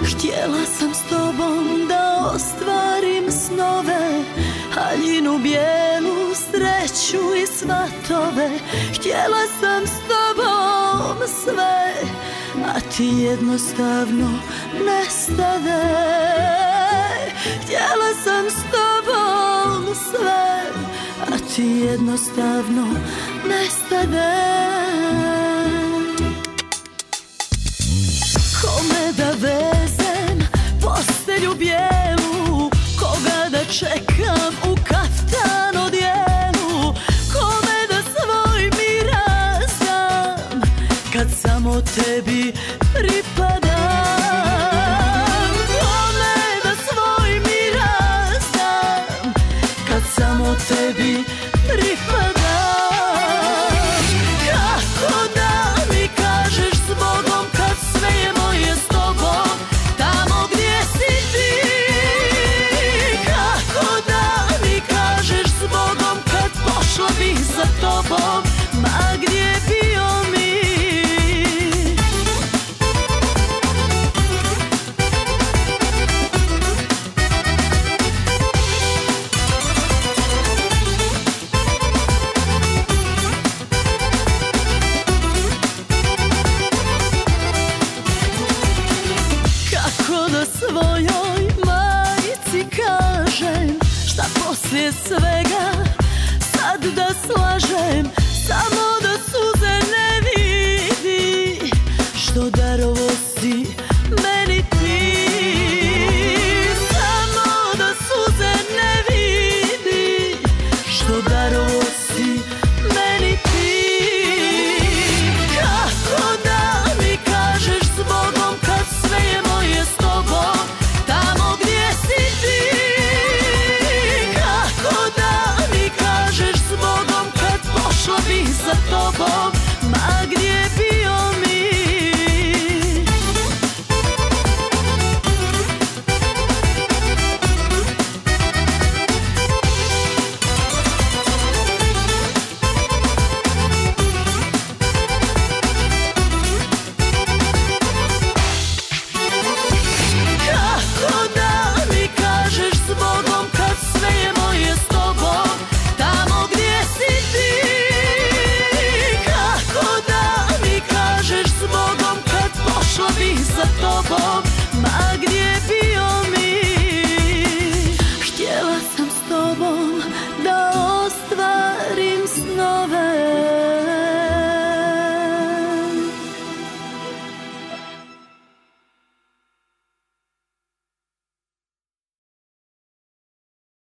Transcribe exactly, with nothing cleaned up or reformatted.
Htjela sam s tobom da ostvarim snove, haljinu bijelu, sreću i svatove. Htjela sam s tobom sve, a ti jednostavno nestade. Htjela sam s tobom sve, a ti jednostavno nestade. Kome da vezem postelju bijelu, koga da čekam u kaftan odjelu, kome da svoj miraz dam kad samo tebi pripadam. Kome da svoj miraz dam kad samo tebi pripadam. Kako da mi kažeš zbogom kad sve je moje s tobom, tamo gdje si ti? Kako da mi kažeš zbogom kad pošla bih za tobom, ma gdje bio mi? Kako da svojoj majci kažem šta poslije svega sad da slažem, samo da suze ne vidi što darovo si meni ti. Samo da suze ne vidi što darovo si meni ti. Kako da mi kažeš zbogom kad sve je moje s tobom, tamo gdje si ti? Kako da mi kažeš zbogom kad pošla bih za tobom, ma gdje